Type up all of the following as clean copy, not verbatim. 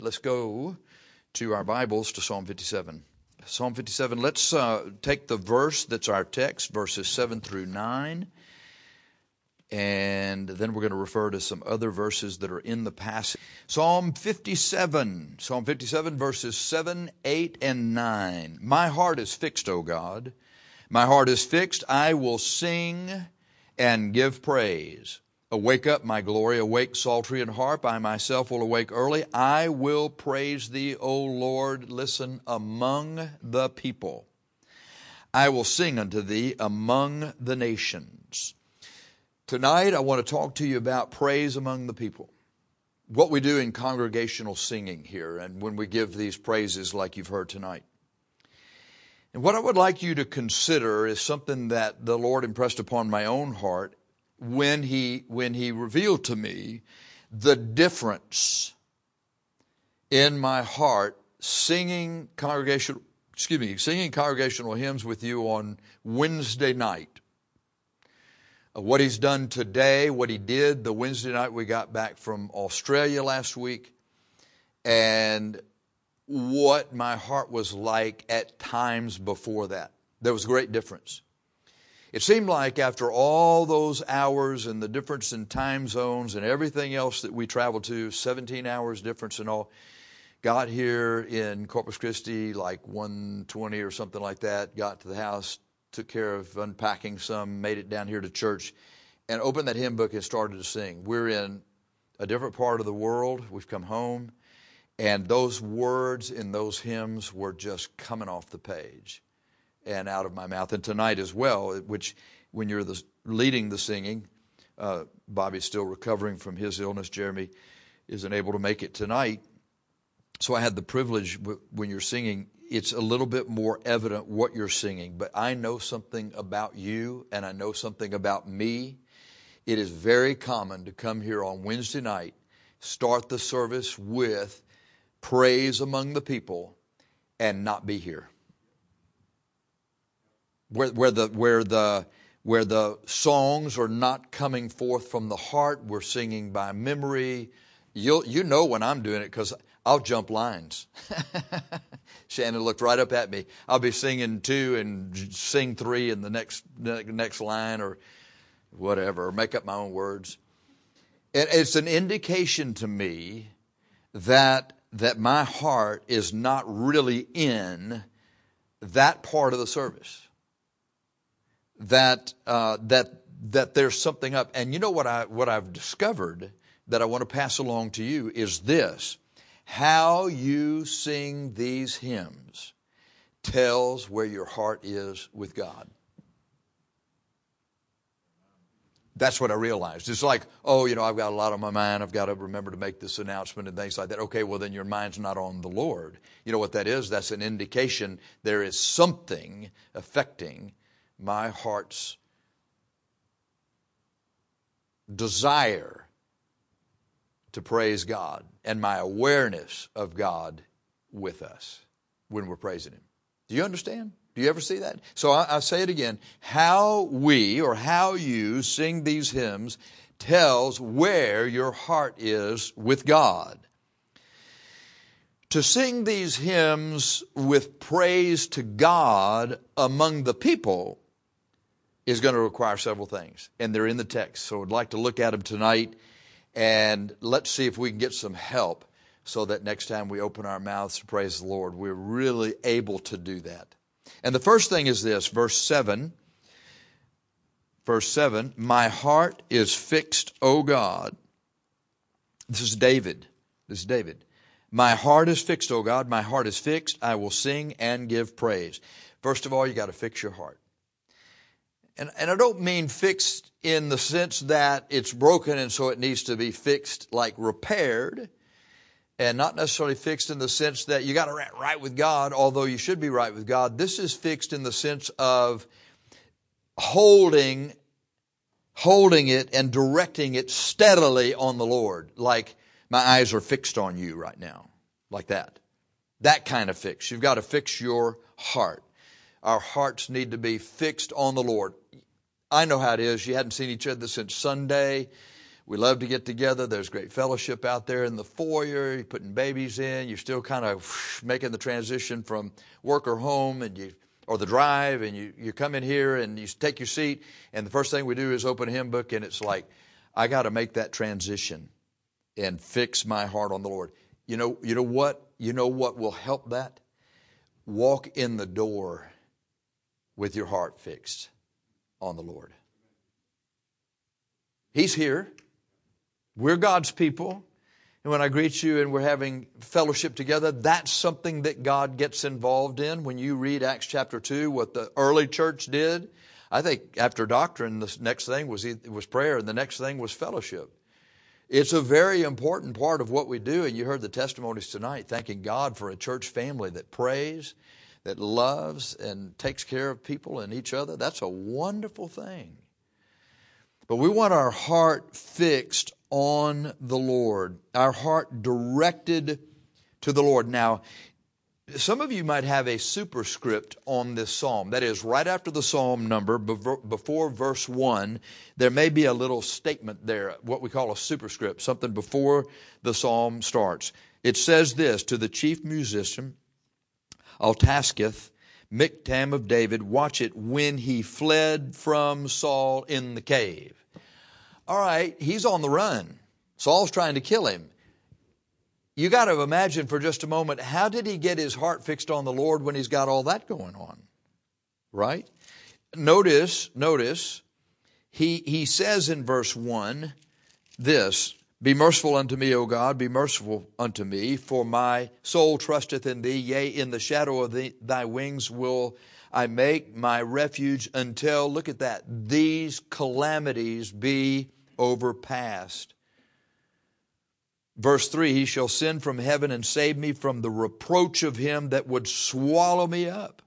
Let's go to our Bibles to Psalm 57. Psalm 57, let's take the verse that's our text, verses 7 through 9. And then we're going to refer to some other verses that are in the passage. Psalm 57 verses 7, 8, and 9. My heart is fixed, O God. My heart is fixed. I will sing and give praise. Awake up, my glory. Awake, psaltery and harp. I myself will awake early. I will praise thee, O Lord. Listen, among the people. I will sing unto thee among the nations. Tonight, I want to talk to you about praise among the people. What we do in congregational singing here and when we give these praises like you've heard tonight. And what I would like you to consider is something that the Lord impressed upon my own heart when He revealed to me the difference in my heart singing congregational hymns with you on Wednesday night. What He's done today, what He did the Wednesday night we got back from Australia last week, and what my heart was like at times before that. There was a great difference. It seemed like after all those hours and the difference in time zones and everything else that we traveled to, 17 hours difference and all, got here in Corpus Christi like 1:20 or something like that, got to the house, took care of unpacking some, made it down here to church, and opened that hymn book and started to sing. We're in a different part of the world. We've come home, and those words in those hymns were just coming off the page and out of my mouth. And tonight as well, which when you're leading the singing, Bobby's still recovering from his illness. Jeremy isn't able to make it tonight. So I had the privilege when you're singing, it's a little bit more evident what you're singing. But I know something about you and I know something about me. It is very common to come here on Wednesday night, start the service with praise among the people and not be here. Where the songs are not coming forth from the heart, we're singing by memory. You know when I'm doing it because I'll jump lines. Shannon looked right up at me. I'll be singing 2 and sing 3 in the next line or whatever, or make up my own words. And it's an indication to me that my heart is not really in that part of the service. That there's something up. And you know what I've discovered that I want to pass along to you is this. How you sing these hymns tells where your heart is with God. That's what I realized. It's like, I've got a lot on my mind. I've got to remember to make this announcement and things like that. Okay, well then your mind's not on the Lord. You know what that is? That's an indication there is something affecting my heart's desire to praise God and my awareness of God with us when we're praising Him. Do you understand? Do you ever see that? So I say it again. How you sing these hymns tells where your heart is with God. To sing these hymns with praise to God among the people is going to require several things. And they're in the text. So I'd like to look at them tonight. And let's see if we can get some help so that next time we open our mouths to praise the Lord, we're really able to do that. And the first thing is this, verse 7. Verse 7, my heart is fixed, O God. This is David. My heart is fixed, O God. My heart is fixed. I will sing and give praise. First of all, you got to fix your heart. And I don't mean fixed in the sense that it's broken and so it needs to be fixed, like repaired, and not necessarily fixed in the sense that you got to get right with God, although you should be right with God. This is fixed in the sense of holding it and directing it steadily on the Lord, like my eyes are fixed on you right now, like that. That kind of fix. You've got to fix your heart. Our hearts need to be fixed on the Lord. I know how it is. You hadn't seen each other since Sunday. We love to get together. There's great fellowship out there in the foyer. You're putting babies in. You're still kind of making the transition from work or home or the drive, and you come in here and you take your seat, and the first thing we do is open a hymn book, and it's like, I got to make that transition and fix my heart on the Lord. You know what? You know what will help that? Walk in the door with your heart fixed on the Lord. He's here. We're God's people. And when I greet you and we're having fellowship together, that's something that God gets involved in. When you read Acts chapter 2, what the early church did, I think after doctrine, the next thing was prayer, and the next thing was fellowship. It's a very important part of what we do, and you heard the testimonies tonight, thanking God for a church family that prays, that loves, and takes care of people and each other. That's a wonderful thing. But we want our heart fixed on the Lord, our heart directed to the Lord. Now, some of you might have a superscript on this psalm. That is, right after the psalm number, before verse 1, there may be a little statement there, what we call a superscript, something before the psalm starts. It says this, to the chief musician, Altasketh, Miktam of David, watch it, when he fled from Saul in the cave. All right, he's on the run. Saul's trying to kill him. You got to imagine for just a moment, how did he get his heart fixed on the Lord when he's got all that going on? Right? Notice, he says in verse 1 this, be merciful unto me, O God, be merciful unto me, for my soul trusteth in thee. Yea, in the shadow of thy wings will I make my refuge until, look at that, these calamities be overpassed. Verse 3, he shall send from heaven and save me from the reproach of him that would swallow me up.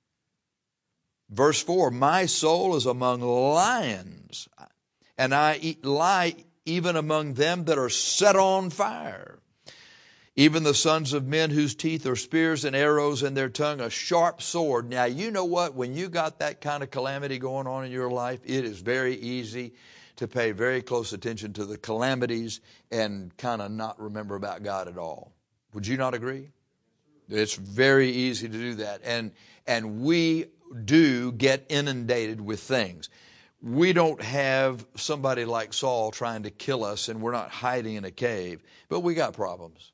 Verse 4, my soul is among lions, and I lie even among them that are set on fire. Even the sons of men whose teeth are spears and arrows, and their tongue a sharp sword. Now, you know what? When you got that kind of calamity going on in your life, it is very easy to pay very close attention to the calamities and kind of not remember about God at all. Would you not agree? It's very easy to do that. And we do get inundated with things. We don't have somebody like Saul trying to kill us, and we're not hiding in a cave, but we got problems.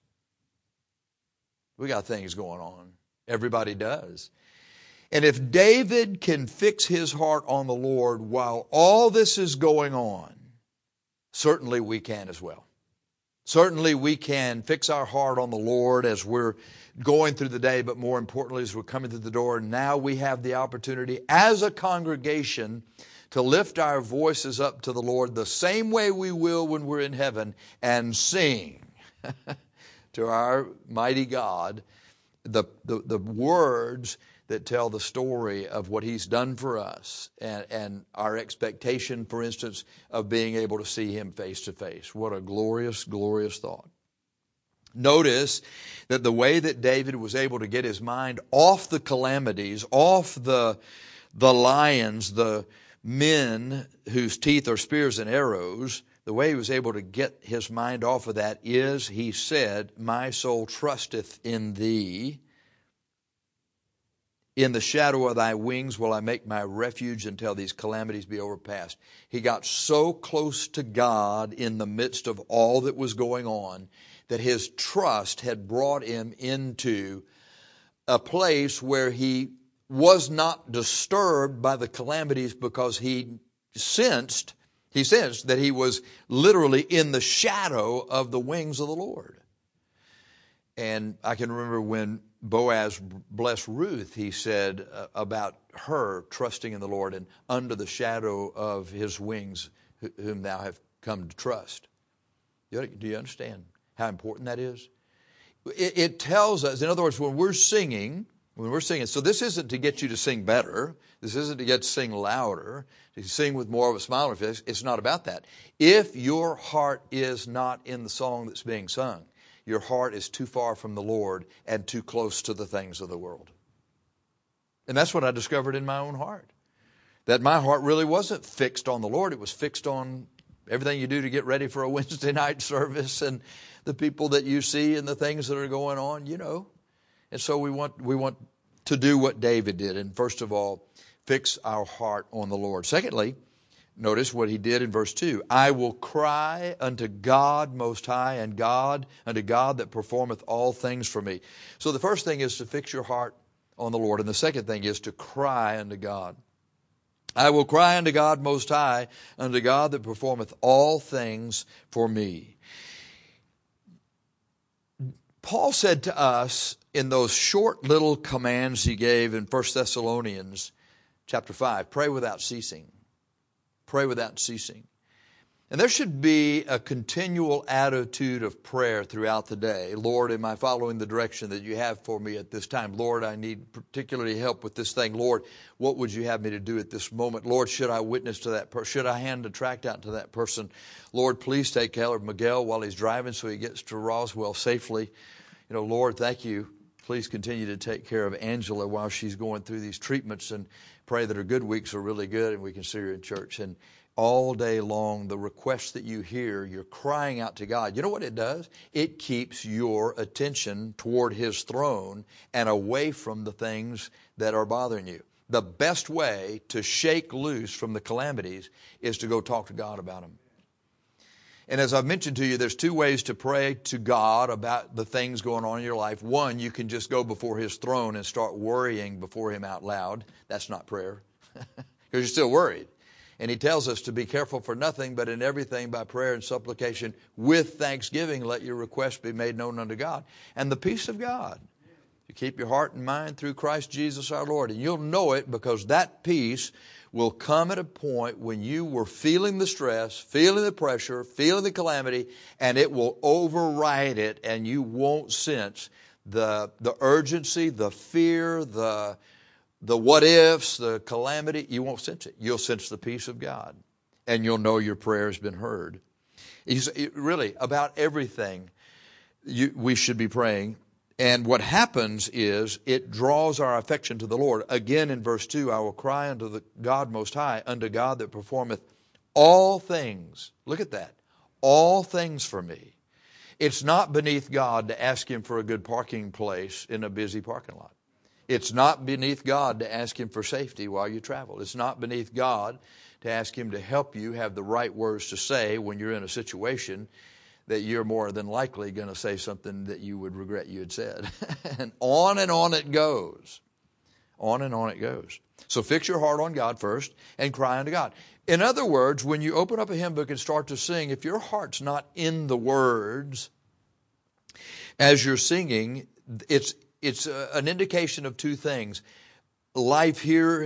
We got things going on. Everybody does. And if David can fix his heart on the Lord while all this is going on, certainly we can as well. Certainly we can fix our heart on the Lord as we're going through the day, but more importantly, as we're coming through the door, now we have the opportunity as a congregation to lift our voices up to the Lord the same way we will when we're in heaven and sing to our mighty God the words that tell the story of what He's done for us and our expectation, for instance, of being able to see Him face to face. What a glorious, glorious thought. Notice that the way that David was able to get his mind off the calamities, off the lions, the men whose teeth are spears and arrows, the way he was able to get his mind off of that is, he said, my soul trusteth in thee. In the shadow of thy wings will I make my refuge until these calamities be overpast. He got so close to God in the midst of all that was going on that his trust had brought him into a place where he was not disturbed by the calamities because he sensed that he was literally in the shadow of the wings of the Lord. And I can remember when Boaz blessed Ruth, he said about her trusting in the Lord and under the shadow of his wings whom thou have come to trust. Do you understand how important that is? It tells us, in other words, when we're singing, so this isn't to get you to sing better. This isn't to get to sing louder, to sing with more of a smile on your face. It's not about that. If your heart is not in the song that's being sung, your heart is too far from the Lord and too close to the things of the world. And that's what I discovered in my own heart. That my heart really wasn't fixed on the Lord. It was fixed on everything you do to get ready for a Wednesday night service and the people that you see and the things that are going on, you know. And so we want to do what David did. And first of all, fix our heart on the Lord. Secondly, notice what he did in verse 2. I will cry unto God Most High, and unto God that performeth all things for me. So the first thing is to fix your heart on the Lord. And the second thing is to cry unto God. I will cry unto God Most High, unto God that performeth all things for me. Paul said to us in those short little commands he gave in 1 Thessalonians chapter 5, pray without ceasing. Pray without ceasing. And there should be a continual attitude of prayer throughout the day. Lord, am I following the direction that you have for me at this time? Lord, I need particularly help with this thing. Lord, what would you have me to do at this moment? Lord, should I witness to that person? Should I hand a tract out to that person? Lord, please take care of Miguel while he's driving so he gets to Roswell safely. You know, Lord, thank you. Please continue to take care of Angela while she's going through these treatments, and pray that her good weeks are really good and we can see her in church. And all day long, the requests that you hear, you're crying out to God. You know what it does? It keeps your attention toward His throne and away from the things that are bothering you. The best way to shake loose from the calamities is to go talk to God about them. And as I've mentioned to you, there's two ways to pray to God about the things going on in your life. One, you can just go before His throne and start worrying before Him out loud. That's not prayer because you're still worried. And He tells us to be careful for nothing, but in everything by prayer and supplication with thanksgiving, let your requests be made known unto God. And the peace of God, you keep your heart and mind through Christ Jesus our Lord. And you'll know it because that peace will come at a point when you were feeling the stress, feeling the pressure, feeling the calamity, and it will override it, and you won't sense the urgency, the fear, the what ifs, the calamity. You won't sense it. You'll sense the peace of God, and you'll know your prayer has been heard. Really, about everything we should be praying. And what happens is it draws our affection to the Lord. Again in verse 2, I will cry unto the God Most High, unto God that performeth all things. Look at that. All things for me. It's not beneath God to ask Him for a good parking place in a busy parking lot. It's not beneath God to ask Him for safety while you travel. It's not beneath God to ask Him to help you have the right words to say when you're in a situation that you're more than likely going to say something that you would regret you had said. And on it goes. On and on it goes. So fix your heart on God first and cry unto God. In other words, when you open up a hymn book and start to sing, if your heart's not in the words as you're singing, it's an indication of two things. Life here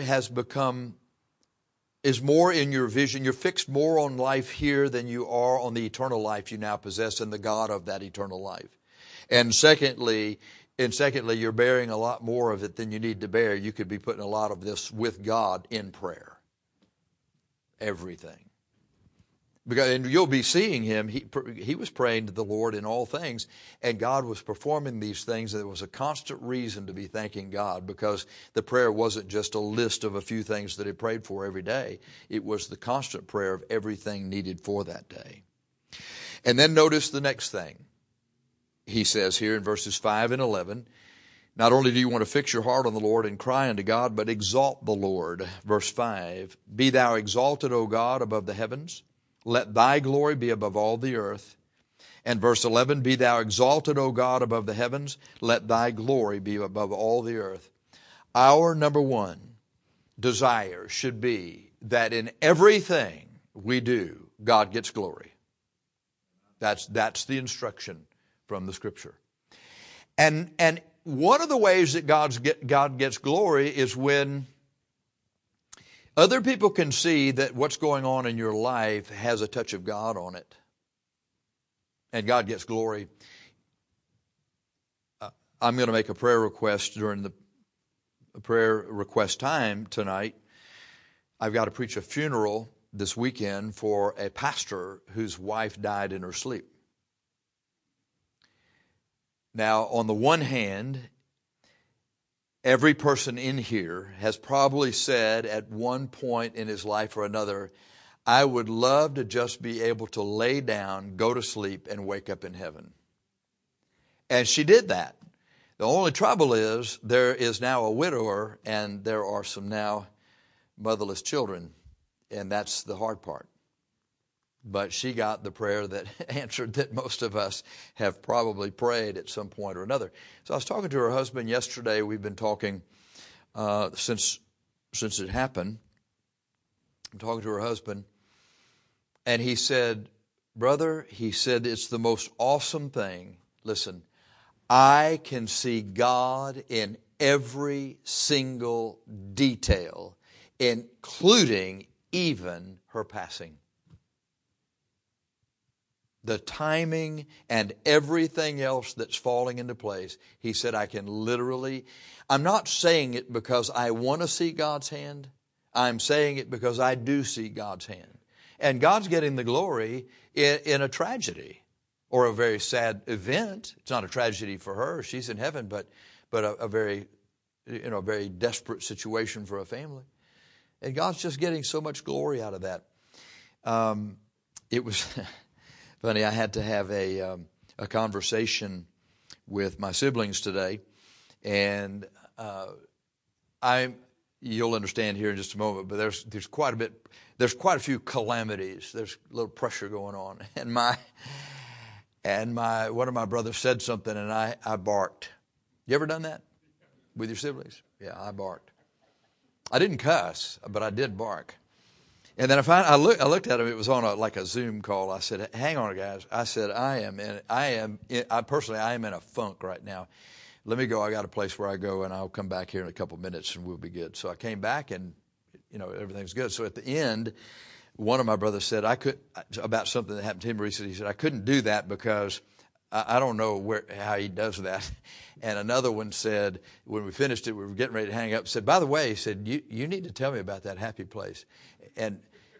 is more in your vision. You're fixed more on life here than you are on the eternal life you now possess and the God of that eternal life. And secondly, you're bearing a lot more of it than you need to bear. You could be putting a lot of this with God in prayer. Everything. And you'll be seeing him. He was praying to the Lord in all things, and God was performing these things. There was a constant reason to be thanking God, because the prayer wasn't just a list of a few things that he prayed for every day. It was the constant prayer of everything needed for that day. And then notice the next thing. He says here in verses 5 and 11, not only do you want to fix your heart on the Lord and cry unto God, but exalt the Lord. Verse 5, be thou exalted, O God, above the heavens. Let thy glory be above all the earth. And verse 11, be thou exalted, O God, above the heavens. Let thy glory be above all the earth. Our number one desire should be that in everything we do, God gets glory. That's the instruction from the Scripture. And one of the ways that God gets glory is when other people can see that what's going on in your life has a touch of God on it. And God gets glory. I'm going to make a prayer request during the prayer request time tonight. I've got to preach a funeral this weekend for a pastor whose wife died in her sleep. Now, on the one hand, every person in here has probably said at one point in his life or another, I would love to just be able to lay down, go to sleep, and wake up in heaven. And she did that. The only trouble is there is now a widower, and there are some now motherless children, and that's the hard part. But she got the prayer that answered that most of us have probably prayed at some point or another. So I was talking to her husband yesterday. We've been talking since it happened. I'm talking to her husband, and he said, brother, he said, it's the most awesome thing. Listen, I can see God in every single detail, including even her passing. The timing and everything else that's falling into place. He said, I can literally, I'm not saying it because I want to see God's hand. I'm saying it because I do see God's hand. And God's getting the glory in a tragedy or a very sad event. It's not a tragedy for her. She's in heaven, but a very, very desperate situation for a family. And God's just getting so much glory out of that. It was funny. I had to have a conversation with my siblings today, and you'll understand here in just a moment, but there's quite a few calamities. There's a little pressure going on, and one of my brothers said something, and I barked. You ever done that with your siblings? Yeah, I barked. I didn't cuss, but I did bark. And then I looked at him. It was on a Zoom call. I said, "Hang on, guys." I said, "I am in a funk right now. Let me go. I got a place where I go, and I'll come back here in a couple minutes, and we'll be good." So I came back, and everything's good. So at the end, one of my brothers said, about something that happened to him recently. He said, "I couldn't do that because I don't know how he does that." And another one said, when we finished it, we were getting ready to hang up, said, "By the way," he said, you need to tell me about that happy place." And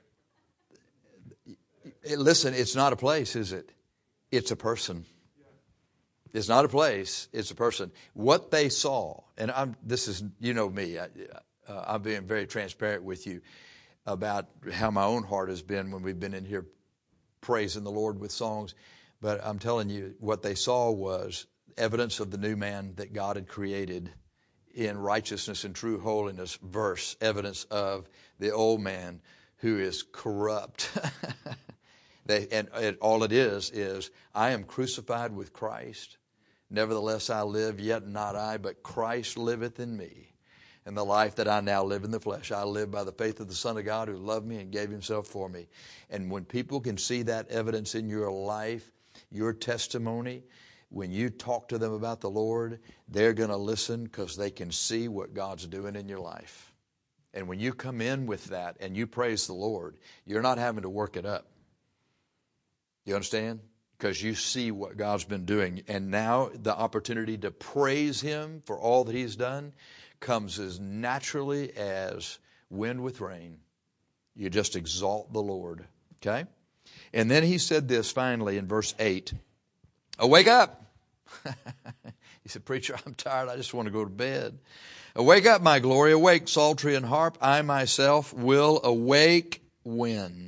listen, it's not a place, is it? It's a person. It's not a place, it's a person. What they saw, and you know me, I'm being very transparent with you about how my own heart has been when we've been in here praising the Lord with songs. But I'm telling you, what they saw was evidence of the new man that God had created in righteousness and true holiness versus evidence of the old man who is corrupt. And all it is I am crucified with Christ. Nevertheless I live, yet not I, but Christ liveth in me. And the life that I now live in the flesh, I live by the faith of the Son of God who loved me and gave himself for me. And when people can see that evidence in your life, your testimony, when you talk to them about the Lord, they're going to listen because they can see what God's doing in your life. And when you come in with that and you praise the Lord, you're not having to work it up. You understand? Because you see what God's been doing. And now the opportunity to praise him for all that he's done comes as naturally as wind with rain. You just exalt the Lord. Okay? And then he said this finally in verse 8. "Awake up." He said, "Preacher, I'm tired. I just want to go to bed." "Awake up, my glory. Awake, psaltery and harp. I myself will awake when?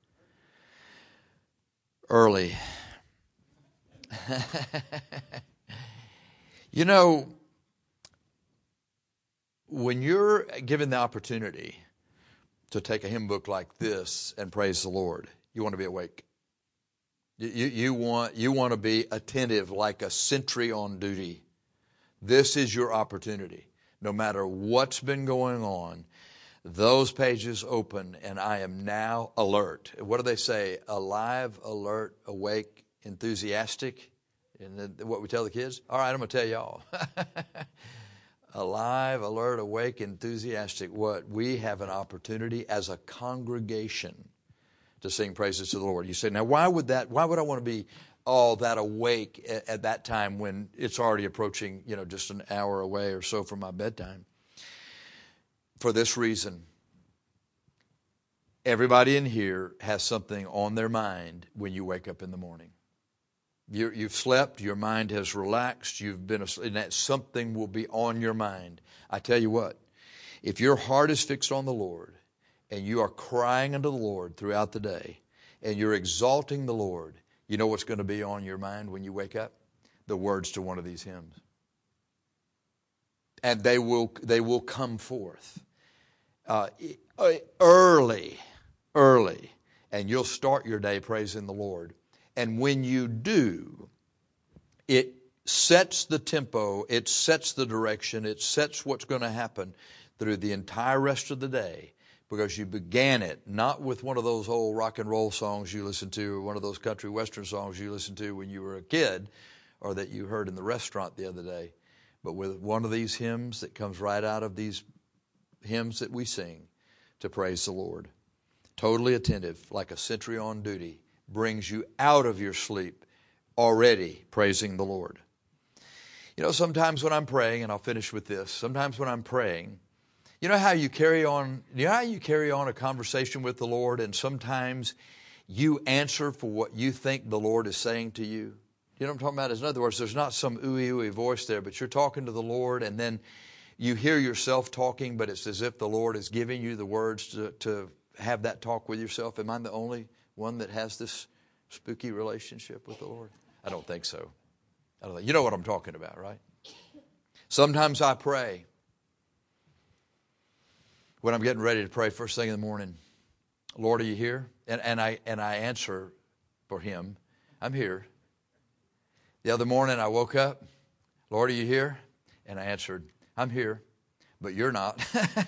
Early." When you're given the opportunity to take a hymn book like this and praise the Lord, you want to be awake. You want to be attentive like a sentry on duty. This is your opportunity. No matter what's been going on, those pages open and I am now alert. What do they say? Alive, alert, awake, enthusiastic. And what we tell the kids? All right, I'm going to tell y'all. Alive, alert, awake, enthusiastic. What? We have an opportunity as a congregation to sing praises to the Lord. You say, now why would I want to be all that awake at that time when it's already approaching, just an hour away or so from my bedtime? For this reason. Everybody in here has something on their mind when you wake up in the morning. You've slept, your mind has relaxed, and that something will be on your mind. I tell you what, if your heart is fixed on the Lord and you are crying unto the Lord throughout the day, and you're exalting the Lord, you know what's going to be on your mind when you wake up? The words to one of these hymns. And they will come forth early, and you'll start your day praising the Lord. And when you do, it sets the tempo, it sets the direction, it sets what's going to happen through the entire rest of the day, because you began it not with one of those old rock and roll songs you listened to, or one of those country western songs you listened to when you were a kid, or that you heard in the restaurant the other day, but with one of these hymns that comes right out of these hymns that we sing to praise the Lord. Totally attentive, like a sentry on duty, brings you out of your sleep already praising the Lord. You know, sometimes when I'm praying, and I'll finish with this, sometimes when I'm praying, you know how you carry on a conversation with the Lord, and sometimes you answer for what you think the Lord is saying to you? You know what I'm talking about? In other words, there's not some ooey voice there, but you're talking to the Lord, and then you hear yourself talking, but it's as if the Lord is giving you the words to have that talk with yourself. Am I the only one that has this spooky relationship with the Lord? I don't think so. You know what I'm talking about, right? Sometimes I pray when I'm getting ready to pray first thing in the morning. Lord, are you here? And I answer for Him. I'm here. The other morning I woke up. Lord, are you here? And I answered, I'm here, but you're not.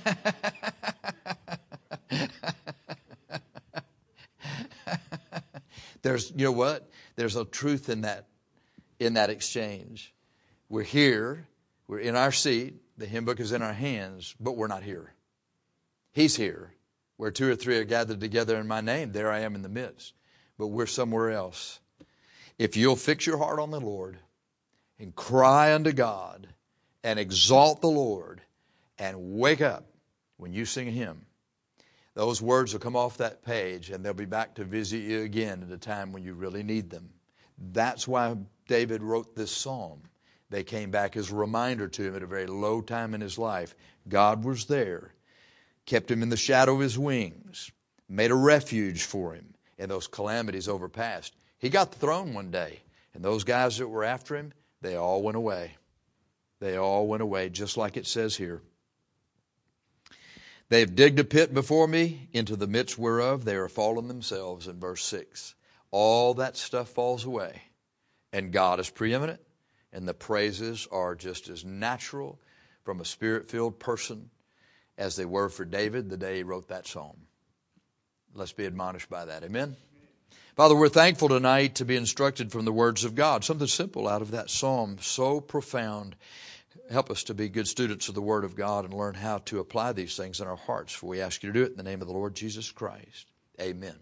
You know what? There's a truth in that exchange. We're here. We're in our seat. The hymn book is in our hands, but we're not here. He's here. Where two or three are gathered together in my name, there I am in the midst. But we're somewhere else. If you'll fix your heart on the Lord and cry unto God and exalt the Lord and wake up when you sing a hymn, those words will come off that page and they'll be back to visit you again at a time when you really need them. That's why David wrote this psalm. They came back as a reminder to him at a very low time in his life. God was there, kept him in the shadow of His wings, made a refuge for him, and those calamities overpassed. He got the throne one day, and those guys that were after him, they all went away. They all went away, just like it says here. They have digged a pit before me, into the midst whereof they are fallen themselves, in verse 6. All that stuff falls away, and God is preeminent, and the praises are just as natural from a Spirit-filled person as they were for David the day he wrote that psalm. Let's be admonished by that. Amen? Father, we're thankful tonight to be instructed from the words of God. Something simple out of that psalm, so profound. Help us to be good students of the Word of God and learn how to apply these things in our hearts. For we ask you to do it in the name of the Lord Jesus Christ. Amen.